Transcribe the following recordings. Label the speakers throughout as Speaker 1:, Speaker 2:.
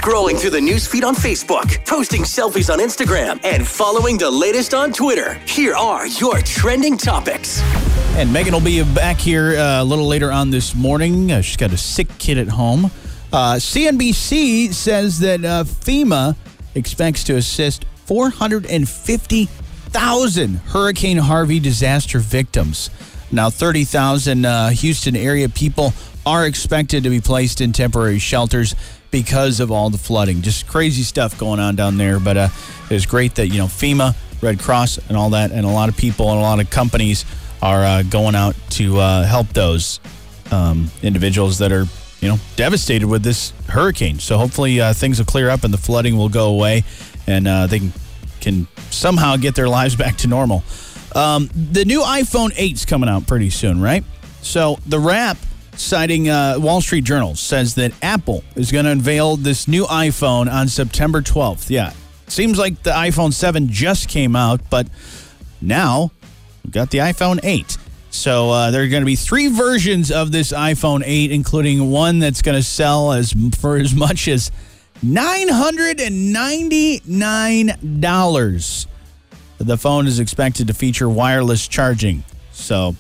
Speaker 1: Scrolling through the newsfeed on Facebook, posting selfies on Instagram, and following the latest on Twitter. Here are your trending topics.
Speaker 2: And Megan will be back here a little later on this morning. She's got a sick kid at home. CNBC says that FEMA expects to assist 450,000 Hurricane Harvey disaster victims. Now, 30,000 Houston area people are expected to be placed in temporary shelters because of all the flooding. Just crazy stuff going on down there. But it's great that, FEMA, Red Cross, and all that, and a lot of people and a lot of companies are going out to help those individuals that are, devastated with this hurricane. So hopefully things will clear up and the flooding will go away and they can somehow get their lives back to normal. The new iPhone 8's coming out pretty soon, right? So The Wrap, citing Wall Street Journal, says that Apple is going to unveil this new iPhone on September 12th. Yeah, seems like the iPhone 7 just came out, but now we've got the iPhone 8. So there are going to be 3 versions of this iPhone 8, including one that's going to sell for as much as $999. The phone is expected to feature wireless charging. So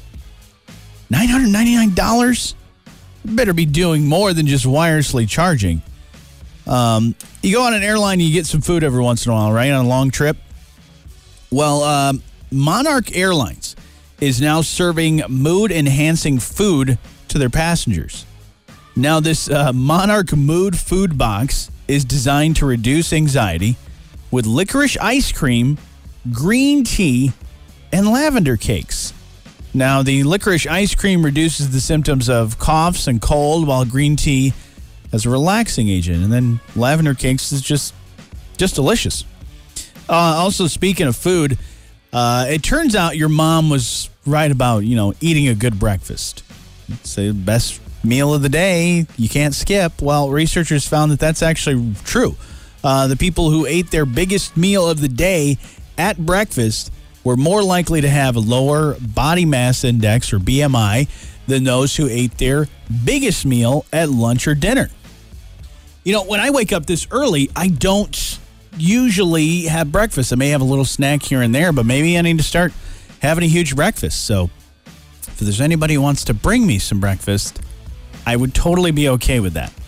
Speaker 2: $999? Better be doing more than just wirelessly charging. You go on an airline and you get some food every once in a while, right? On a long trip. Well, Monarch Airlines is now serving mood-enhancing food to their passengers. Now, this Monarch Mood Food Box is designed to reduce anxiety with licorice ice cream, green tea, and lavender cakes. Now, the licorice ice cream reduces the symptoms of coughs and cold, while green tea is a relaxing agent. And then lavender cakes is just delicious. Also, speaking of food, it turns out your mom was right about, eating a good breakfast. It's the best meal of the day. You can't skip. Well, researchers found that that's actually true. The people who ate their biggest meal of the day at breakfast were more likely to have a lower body mass index, or BMI, than those who ate their biggest meal at lunch or dinner. When I wake up this early, I don't usually have breakfast. I may have a little snack here and there, but maybe I need to start having a huge breakfast. So if there's anybody who wants to bring me some breakfast, I would totally be okay with that.